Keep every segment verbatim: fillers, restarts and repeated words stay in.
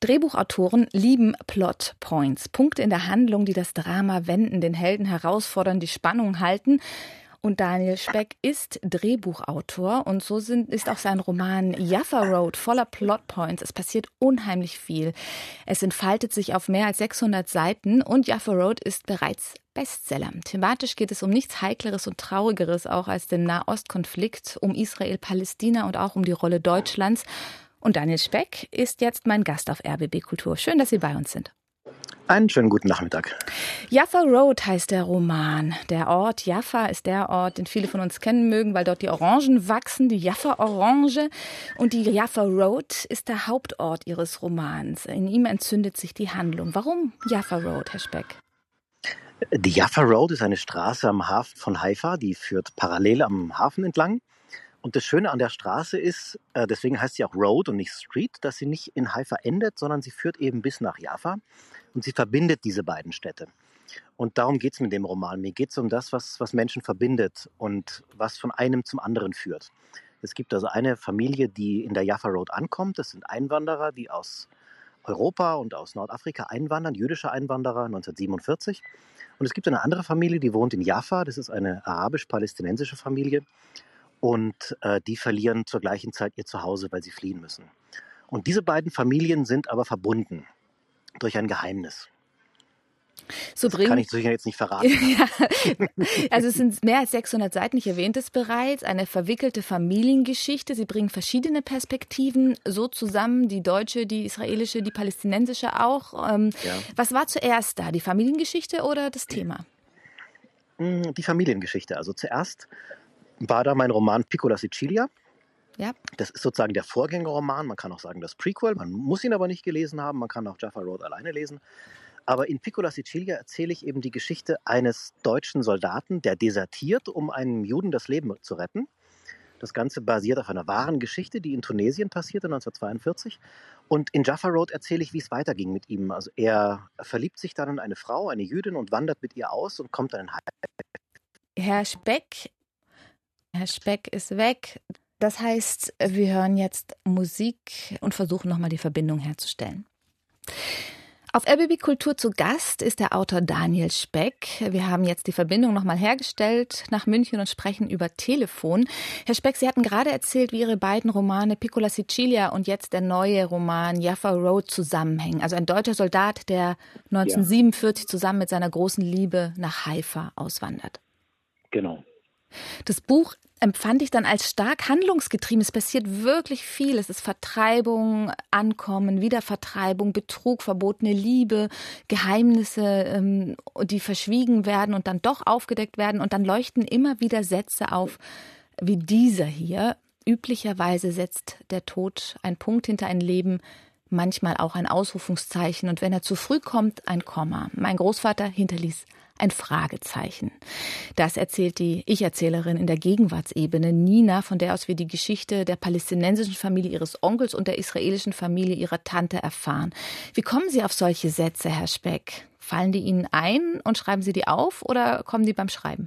Drehbuchautoren lieben Plotpoints, Punkte in der Handlung, die das Drama wenden, den Helden herausfordern, die Spannung halten. Und Daniel Speck ist Drehbuchautor und so sind, ist auch sein Roman Jaffa Road voller Plotpoints. Es passiert unheimlich viel. Es entfaltet sich auf mehr als sechshundert Seiten und Jaffa Road ist bereits Bestseller. Thematisch geht es um nichts Heikleres und Traurigeres auch als den Nahostkonflikt, um Israel-Palästina und auch um die Rolle Deutschlands. Und Daniel Speck ist jetzt mein Gast auf R B B Kultur. Schön, dass Sie bei uns sind. Einen schönen guten Nachmittag. Jaffa Road heißt der Roman. Der Ort Jaffa ist der Ort, den viele von uns kennen mögen, weil dort die Orangen wachsen, die Jaffa-Orange. Und die Jaffa Road ist der Hauptort Ihres Romans. In ihm entzündet sich die Handlung. Warum Jaffa Road, Herr Speck? Die Jaffa Road ist eine Straße am Hafen von Haifa, die führt parallel am Hafen entlang. Und das Schöne an der Straße ist, deswegen heißt sie auch Road und nicht Street, dass sie nicht in Haifa endet, sondern sie führt eben bis nach Jaffa. Und sie verbindet diese beiden Städte. Und darum geht es mit dem Roman. Mir geht es um das, was, was Menschen verbindet und was von einem zum anderen führt. Es gibt also eine Familie, die in der Jaffa Road ankommt. Das sind Einwanderer, die aus Europa und aus Nordafrika einwandern, jüdische Einwanderer neunzehnhundertsiebenundvierzig. Und es gibt eine andere Familie, die wohnt in Jaffa. Das ist eine arabisch-palästinensische Familie. Und äh, die verlieren zur gleichen Zeit ihr Zuhause, weil sie fliehen müssen. Und diese beiden Familien sind aber verbunden durch ein Geheimnis. So das bringen, kann ich sicher jetzt nicht verraten. Ja, also es sind mehr als sechshundert Seiten, ich erwähnte es bereits, eine verwickelte Familiengeschichte. Sie bringen verschiedene Perspektiven so zusammen, die deutsche, die israelische, die palästinensische auch. Ähm, ja. Was war zuerst da, die Familiengeschichte oder das Thema? Die Familiengeschichte. Also zuerst war da mein Roman Piccola Sicilia. Ja. Das ist sozusagen der Vorgängerroman, man kann auch sagen das Prequel, man muss ihn aber nicht gelesen haben, man kann auch Jaffa Road alleine lesen. Aber in Piccola Sicilia erzähle ich eben die Geschichte eines deutschen Soldaten, der desertiert, um einem Juden das Leben zu retten. Das Ganze basiert auf einer wahren Geschichte, die in Tunesien passierte, neunzehnhundertzweiundvierzig. Und in Jaffa Road erzähle ich, wie es weiterging mit ihm. Also er verliebt sich dann in eine Frau, eine Jüdin, und wandert mit ihr aus und kommt dann in Heimat. Herr Speck, Herr Speck ist weg. Das heißt, wir hören jetzt Musik und versuchen nochmal die Verbindung herzustellen. Auf R B B Kultur zu Gast ist der Autor Daniel Speck. Wir haben jetzt die Verbindung nochmal hergestellt nach München und sprechen über Telefon. Herr Speck, Sie hatten gerade erzählt, wie Ihre beiden Romane Piccola Sicilia und jetzt der neue Roman Jaffa Road zusammenhängen. Also ein deutscher Soldat, der neunzehnhundertsiebenundvierzig zusammen mit seiner großen Liebe nach Haifa auswandert. Genau. Das Buch empfand ich dann als stark handlungsgetrieben. Es passiert wirklich viel. Es ist Vertreibung, Ankommen, Wiedervertreibung, Betrug, verbotene Liebe, Geheimnisse, die verschwiegen werden und dann doch aufgedeckt werden. Und dann leuchten immer wieder Sätze auf, wie dieser hier. Üblicherweise setzt der Tod einen Punkt hinter ein Leben, manchmal auch ein Ausrufungszeichen. Und wenn er zu früh kommt, ein Komma. Mein Großvater hinterließ ein Fragezeichen. Das erzählt die Ich-Erzählerin in der Gegenwartsebene Nina, von der aus wir die Geschichte der palästinensischen Familie ihres Onkels und der israelischen Familie ihrer Tante erfahren. Wie kommen Sie auf solche Sätze, Herr Speck? Fallen die Ihnen ein und schreiben Sie die auf oder kommen die beim Schreiben?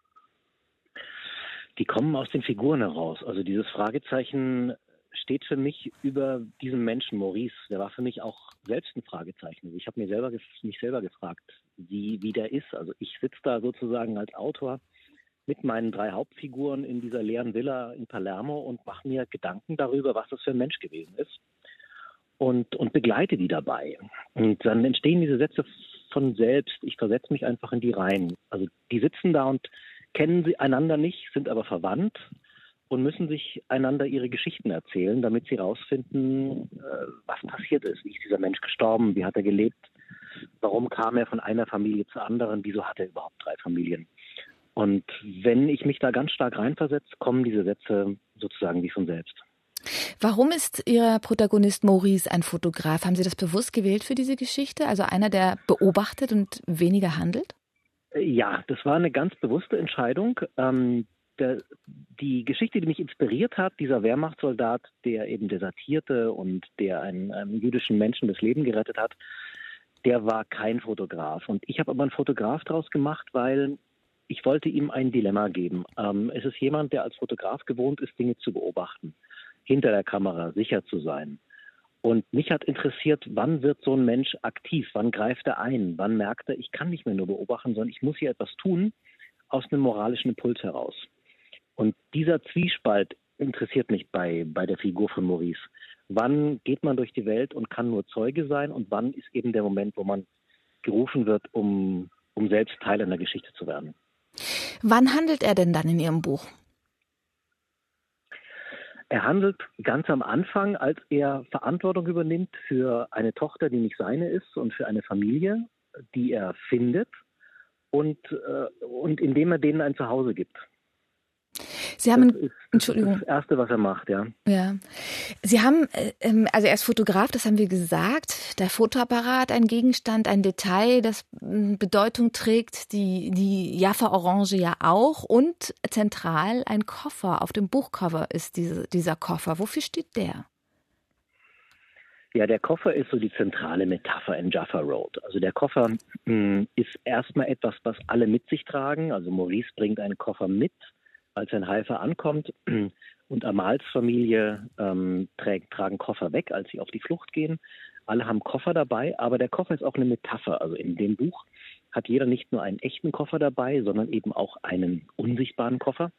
Die kommen aus den Figuren heraus. Also dieses Fragezeichen steht für mich über diesen Menschen Maurice. Der war für mich auch selbst ein Fragezeichen. Also ich habe mir selber, mich selber gefragt, wie, wie der ist. Also ich sitze da sozusagen als Autor mit meinen drei Hauptfiguren in dieser leeren Villa in Palermo und mache mir Gedanken darüber, was das für ein Mensch gewesen ist und, und begleite die dabei. Und dann entstehen diese Sätze von selbst. Ich versetze mich einfach in die Reihen. Also die sitzen da und kennen sie einander nicht, sind aber verwandt und müssen sich einander ihre Geschichten erzählen, damit sie herausfinden, was passiert ist. Wie ist dieser Mensch gestorben? Wie hat er gelebt? Warum kam er von einer Familie zur anderen? Wieso hat er überhaupt drei Familien? Und wenn ich mich da ganz stark reinversetze, kommen diese Sätze sozusagen wie von selbst. Warum ist Ihr Protagonist Maurice ein Fotograf? Haben Sie das bewusst gewählt für diese Geschichte? Also einer, der beobachtet und weniger handelt? Ja, das war eine ganz bewusste Entscheidung. Ähm, Der, die Geschichte, die mich inspiriert hat, dieser Wehrmachtssoldat, der eben desertierte und der einen, einem jüdischen Menschen das Leben gerettet hat, der war kein Fotograf. Und ich habe aber einen Fotograf daraus gemacht, weil ich wollte ihm ein Dilemma geben. Ähm, es ist jemand, der als Fotograf gewohnt ist, Dinge zu beobachten, hinter der Kamera sicher zu sein. Und mich hat interessiert, wann wird so ein Mensch aktiv? Wann greift er ein? Wann merkt er, ich kann nicht mehr nur beobachten, sondern ich muss hier etwas tun aus einem moralischen Impuls heraus. Und dieser Zwiespalt interessiert mich bei, bei der Figur von Maurice. Wann geht man durch die Welt und kann nur Zeuge sein und wann ist eben der Moment, wo man gerufen wird, um, um selbst Teil einer Geschichte zu werden? Wann handelt er denn dann in Ihrem Buch? Er handelt ganz am Anfang, als er Verantwortung übernimmt für eine Tochter, die nicht seine ist und für eine Familie, die er findet und, äh, und indem er denen ein Zuhause gibt. Sie haben, das ist, Entschuldigung. Das Erste, was er macht, ja. Ja. Sie haben, ähm, also er ist Fotograf, das haben wir gesagt. Der Fotoapparat, ein Gegenstand, ein Detail, das Bedeutung trägt, die, die Jaffa-Orange ja auch. Und zentral ein Koffer. Auf dem Buchcover ist diese, dieser Koffer. Wofür steht der? Ja, der Koffer ist so die zentrale Metapher in Jaffa Road. Also der Koffer mh, ist erstmal etwas, was alle mit sich tragen. Also Maurice bringt einen Koffer mit, als er in Haifa ankommt, und Amals Familie ähm, trägt, tragen Koffer weg, als sie auf die Flucht gehen. Alle haben Koffer dabei, aber der Koffer ist auch eine Metapher. Also in dem Buch hat jeder nicht nur einen echten Koffer dabei, sondern eben auch einen unsichtbaren Koffer.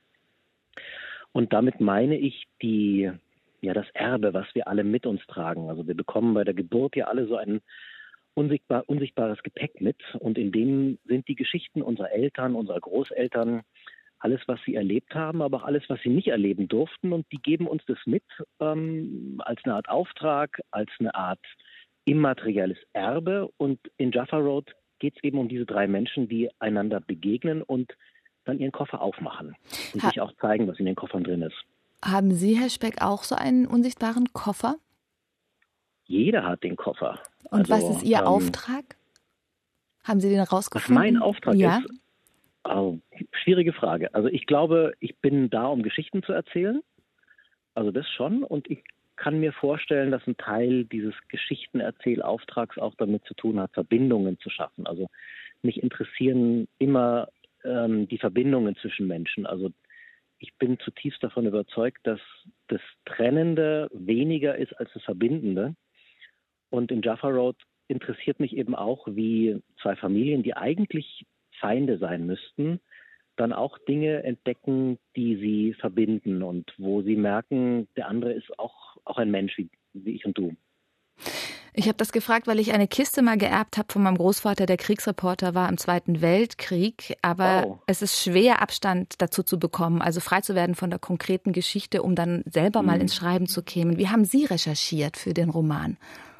Und damit meine ich die, ja, das Erbe, was wir alle mit uns tragen. Also wir bekommen bei der Geburt ja alle so ein unsichtbar, unsichtbares Gepäck mit. Und in dem sind die Geschichten unserer Eltern, unserer Großeltern, alles, was sie erlebt haben, aber auch alles, was sie nicht erleben durften. Und die geben uns das mit ähm, als eine Art Auftrag, als eine Art immaterielles Erbe. Und in Jaffa Road geht es eben um diese drei Menschen, die einander begegnen und dann ihren Koffer aufmachen und ha- sich auch zeigen, was in den Koffern drin ist. Haben Sie, Herr Speck, auch so einen unsichtbaren Koffer? Jeder hat den Koffer. Und also, was ist Ihr ähm, Auftrag? Haben Sie den rausgefunden? Was mein Auftrag ja. ist? Oh, schwierige Frage. Also ich glaube, ich bin da, um Geschichten zu erzählen. Also das schon. Und ich kann mir vorstellen, dass ein Teil dieses Geschichtenerzählauftrags auch damit zu tun hat, Verbindungen zu schaffen. Also mich interessieren immer ähm, die Verbindungen zwischen Menschen. Also ich bin zutiefst davon überzeugt, dass das Trennende weniger ist als das Verbindende. Und in Jaffa Road interessiert mich eben auch, wie zwei Familien, die eigentlich Feinde sein müssten, dann auch Dinge entdecken, die sie verbinden und wo sie merken, der andere ist auch, auch ein Mensch wie, wie ich und du. Ich habe das gefragt, weil ich eine Kiste mal geerbt habe von meinem Großvater, der Kriegsreporter war im Zweiten Weltkrieg. Aber oh. es ist schwer, Abstand dazu zu bekommen, also frei zu werden von der konkreten Geschichte, um dann selber hm. mal ins Schreiben zu kämen. Wie haben Sie recherchiert für den Roman?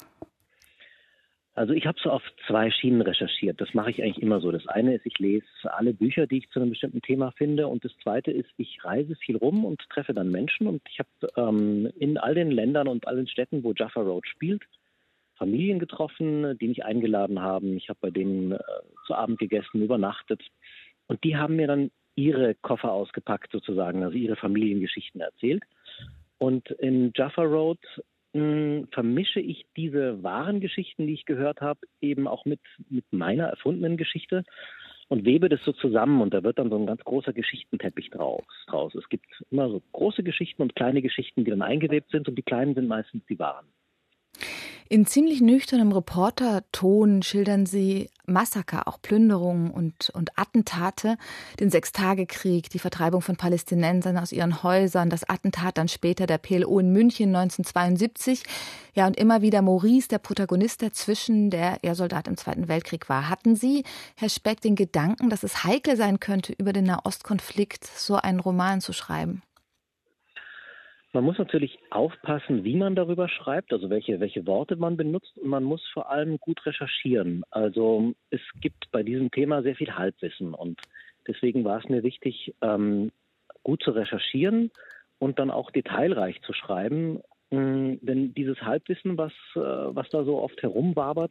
Also ich habe so auf zwei Schienen recherchiert. Das mache ich eigentlich immer so. Das eine ist, ich lese alle Bücher, die ich zu einem bestimmten Thema finde. Und das zweite ist, ich reise viel rum und treffe dann Menschen. Und ich habe ähm, in all den Ländern und allen Städten, wo Jaffa Road spielt, Familien getroffen, die mich eingeladen haben. Ich habe bei denen äh, zu Abend gegessen, übernachtet. Und die haben mir dann ihre Koffer ausgepackt sozusagen, also ihre Familiengeschichten erzählt. Und in Jaffa Road vermische ich diese wahren Geschichten, die ich gehört habe, eben auch mit, mit meiner erfundenen Geschichte und webe das so zusammen und da wird dann so ein ganz großer Geschichtenteppich draus. draus. Es gibt immer so große Geschichten und kleine Geschichten, die dann eingewebt sind und die kleinen sind meistens die wahren. In ziemlich nüchternem Reporterton schildern Sie Massaker, auch Plünderungen und, und Attentate, den Sechstagekrieg, die Vertreibung von Palästinensern aus ihren Häusern, das Attentat dann später der P L O in München neunzehnhundertzweiundsiebzig. Ja, und immer wieder Maurice, der Protagonist dazwischen, der ja Soldat im Zweiten Weltkrieg war. Hatten Sie, Herr Speck, den Gedanken, dass es heikel sein könnte, über den Nahostkonflikt so einen Roman zu schreiben? Man muss natürlich aufpassen, wie man darüber schreibt, also welche, welche Worte man benutzt und man muss vor allem gut recherchieren. Also es gibt bei diesem Thema sehr viel Halbwissen und deswegen war es mir wichtig, ähm, gut zu recherchieren und dann auch detailreich zu schreiben. Ähm, denn dieses Halbwissen, was, äh, was da so oft herumwabert,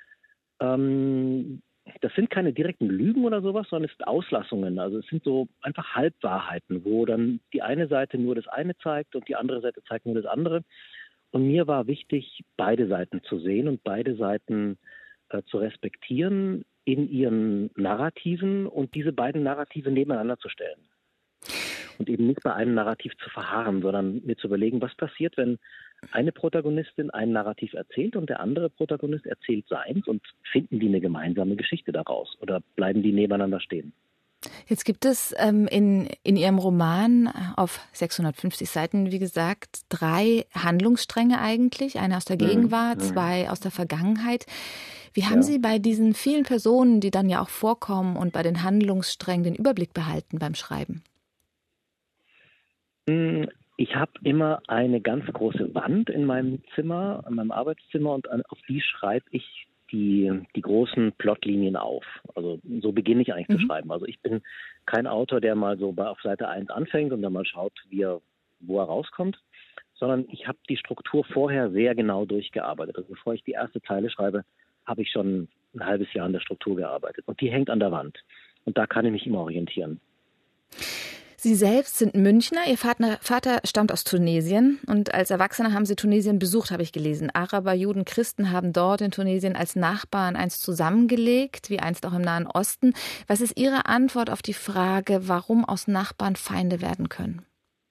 ähm, das sind keine direkten Lügen oder sowas, sondern es sind Auslassungen. Also es sind so einfach Halbwahrheiten, wo dann die eine Seite nur das eine zeigt und die andere Seite zeigt nur das andere. Und mir war wichtig, beide Seiten zu sehen und beide Seiten äh, zu respektieren in ihren Narrativen und diese beiden Narrative nebeneinander zu stellen. Und eben nicht bei einem Narrativ zu verharren, sondern mir zu überlegen, was passiert, wenn eine Protagonistin ein Narrativ erzählt und der andere Protagonist erzählt seins und finden die eine gemeinsame Geschichte daraus oder bleiben die nebeneinander stehen? Jetzt gibt es ähm, in, in Ihrem Roman auf sechshundertfünfzig Seiten, wie gesagt, drei Handlungsstränge eigentlich. Eine aus der Gegenwart, mhm. zwei aus der Vergangenheit. Wie haben ja. Sie bei diesen vielen Personen, die dann ja auch vorkommen und bei den Handlungssträngen den Überblick behalten beim Schreiben? Ich habe immer eine ganz große Wand in meinem Zimmer, in meinem Arbeitszimmer und auf die schreibe ich die, die großen Plotlinien auf. Also so beginne ich eigentlich mhm. zu schreiben. Also ich bin kein Autor, der mal so auf Seite eins anfängt und dann mal schaut, wie er, wo er rauskommt, sondern ich habe die Struktur vorher sehr genau durchgearbeitet. Also bevor ich die erste Zeile schreibe, habe ich schon ein halbes Jahr an der Struktur gearbeitet. Und die hängt an der Wand. Und da kann ich mich immer orientieren. Sie selbst sind Münchner, Ihr Vater, Vater stammt aus Tunesien und als Erwachsener haben Sie Tunesien besucht, habe ich gelesen. Araber, Juden, Christen haben dort in Tunesien als Nachbarn einst zusammengelegt, wie einst auch im Nahen Osten. Was ist Ihre Antwort auf die Frage, warum aus Nachbarn Feinde werden können?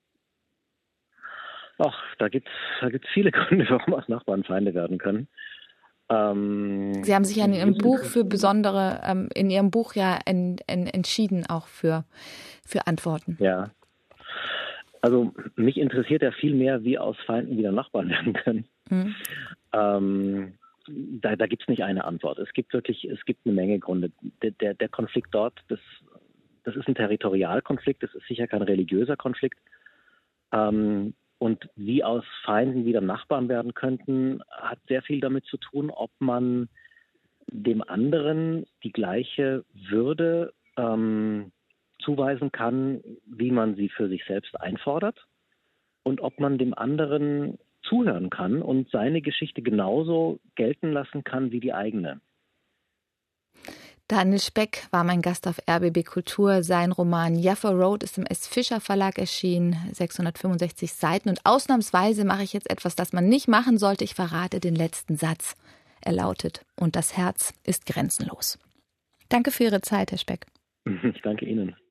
Ach, da gibt's da gibt's viele Gründe, warum aus Nachbarn Feinde werden können. Ähm, Sie haben sich ja in Ihrem Buch für besondere, ähm, in Ihrem Buch ja en, en, entschieden auch für, für Antworten. Ja, also mich interessiert ja viel mehr, wie aus Feinden wieder Nachbarn werden können. Mhm. Ähm, da da gibt es nicht eine Antwort. Es gibt wirklich, es gibt eine Menge Gründe. Der, der, der Konflikt dort, das, das ist ein Territorialkonflikt, das ist sicher kein religiöser Konflikt. Ähm, Und wie aus Feinden wieder Nachbarn werden könnten, hat sehr viel damit zu tun, ob man dem anderen die gleiche Würde ähm, zuweisen kann, wie man sie für sich selbst einfordert. Und ob man dem anderen zuhören kann und seine Geschichte genauso gelten lassen kann wie die eigene. Daniel Speck war mein Gast auf R B B Kultur. Sein Roman Jaffa Road ist im S. Fischer Verlag erschienen, sechshundertfünfundsechzig Seiten. Und ausnahmsweise mache ich jetzt etwas, das man nicht machen sollte. Ich verrate den letzten Satz. Er lautet: Und das Herz ist grenzenlos. Danke für Ihre Zeit, Herr Speck. Ich danke Ihnen.